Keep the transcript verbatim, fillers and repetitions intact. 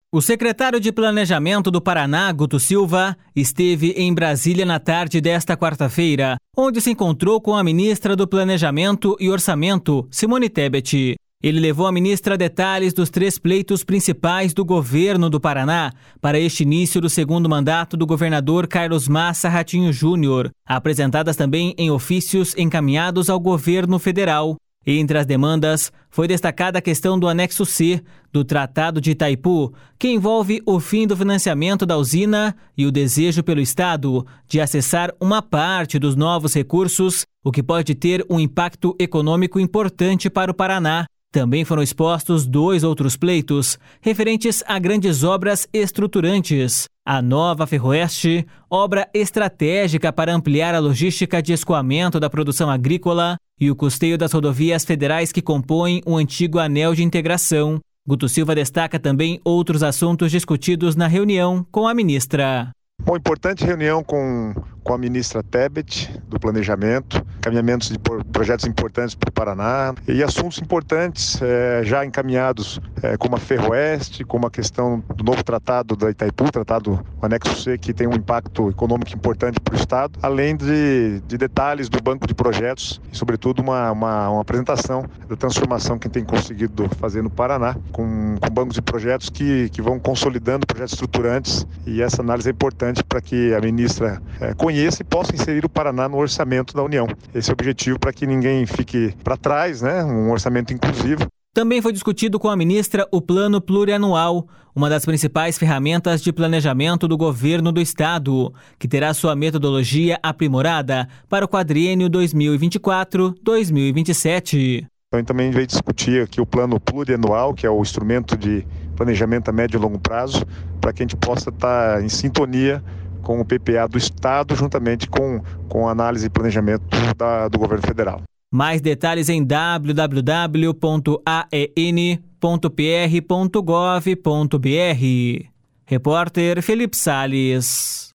O secretário de Planejamento do Paraná, Guto Silva, esteve em Brasília na tarde desta quarta-feira, onde se encontrou com a ministra do Planejamento e Orçamento, Simone Tebet. Ele levou à ministra detalhes dos três pleitos principais do governo do Paraná para este início do segundo mandato do governador Carlos Massa Ratinho Júnior, apresentadas também em ofícios encaminhados ao governo federal. Entre as demandas, foi destacada a questão do anexo C do Tratado de Itaipu, que envolve o fim do financiamento da usina e o desejo pelo Estado de acessar uma parte dos novos recursos, o que pode ter um impacto econômico importante para o Paraná. Também foram expostos dois outros pleitos, referentes a grandes obras estruturantes. A nova Ferroeste, obra estratégica para ampliar a logística de escoamento da produção agrícola, e o custeio das rodovias federais que compõem o antigo anel de integração. Guto Silva destaca também outros assuntos discutidos na reunião com a ministra. Bom, importante reunião com, com a ministra Tebet, do Planejamento, encaminhamentos de projetos importantes para o Paraná e assuntos importantes é, já encaminhados, é, como a Ferroeste, como a questão do novo tratado da Itaipu, tratado o anexo C, que tem um impacto econômico importante para o Estado, além de, de detalhes do banco de projetos e, sobretudo, uma, uma, uma apresentação da transformação que tem conseguido fazer no Paraná, com, com bancos de projetos que, que vão consolidando projetos estruturantes, e essa análise é importante para que a ministra é, conheça e possa inserir o Paraná no orçamento da União. Esse é o objetivo, para que ninguém fique para trás, né? Um orçamento inclusivo. Também foi discutido com a ministra o Plano Plurianual, uma das principais ferramentas de planejamento do governo do Estado, que terá sua metodologia aprimorada para o quadriênio dois mil e vinte e quatro a dois mil e vinte e sete. Então, também veio discutir aqui o Plano Plurianual, que é o instrumento de planejamento a médio e longo prazo, para que a gente possa estar em sintonia com o P P A do Estado, juntamente com, com a análise e planejamento da, do governo federal. Mais detalhes em w w w ponto a e n ponto p r ponto gov ponto b r. Repórter Felipe Salles.